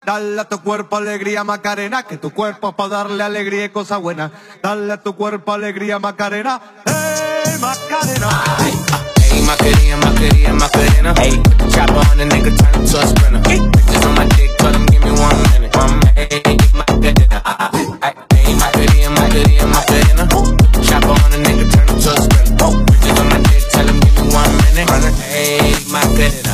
Dale a tu cuerpo alegría Macarena, que tu cuerpo es para darle alegría y cosa buena. Dale a tu cuerpo alegría Macarena, hey Macarena. Hey Macarena, Macarena, Macarena. Hey, put the chopper on the nigga, turn him to a sprinter. Bitches on my dick, tell them give me 1 minute. Hey Macarena, hey Macarena, Macarena, Macarena. Put the chopper on the nigga, turn him to a sprinter. Bitches on my dick, tell them give me 1 minute. Hey Macarena.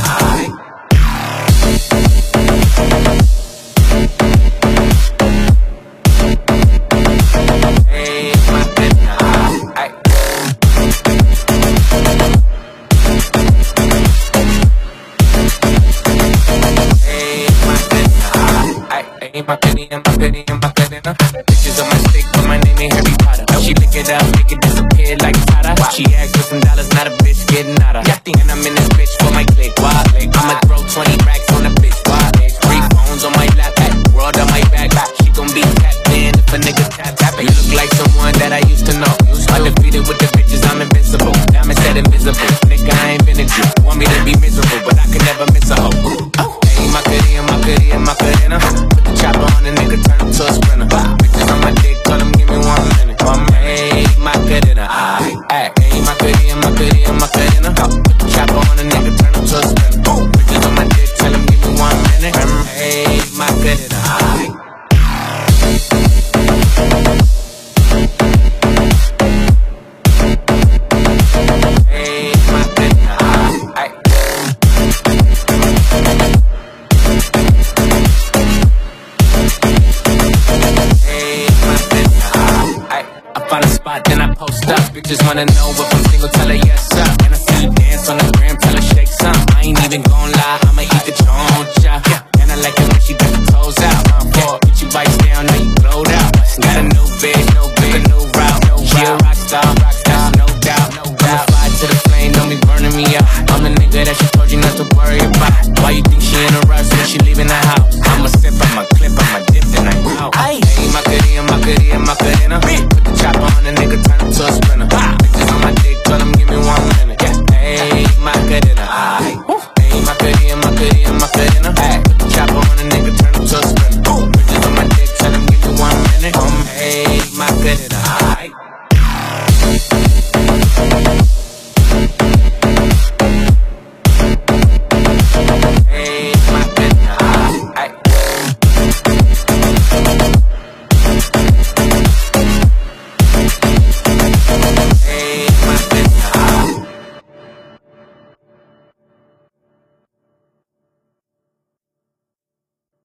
Macarena, Macarena, Macarena. Bitches on my stick, but my name ain't Harry Potter. She pick it up, make it disappear like Tata. She asked for some dollars, not a bitch getting out of. And I'm in this bitch for my click, wild leg. I'ma throw 20 racks on the bitch, wild leg. 3 phones on my lap, world on my back. She gon' be tapped in if a nigga tap. You look like someone that I used to know. Undefeated with the bitches, I'm invincible. Diamond said invisible. Nigga, I ain't been a Jew. Want me to be miserable, but I can never miss a hoe. Hey, Macarena, Macarena, Macarena. Put the chopper on the nigga, turn him to a sprinter. Bitches on my dick, tell them give me 1 minute. Hey, Macarena, hey, Macarena, Macarena, Macarena. Put the chopper on the nigga, turn him to a sprinter. Bitches on my dick, tell them give me 1 minute. Hey, Macarena. Find a spot, then I post up. Bitches wanna know if I'm single, tell her yes sir. And I see you dance on the gram, tell her shake some. I ain't even gon' lie, I'ma eat the choncha. And I like it when she got the toes out. Bitch, you bites down, now you glowed out.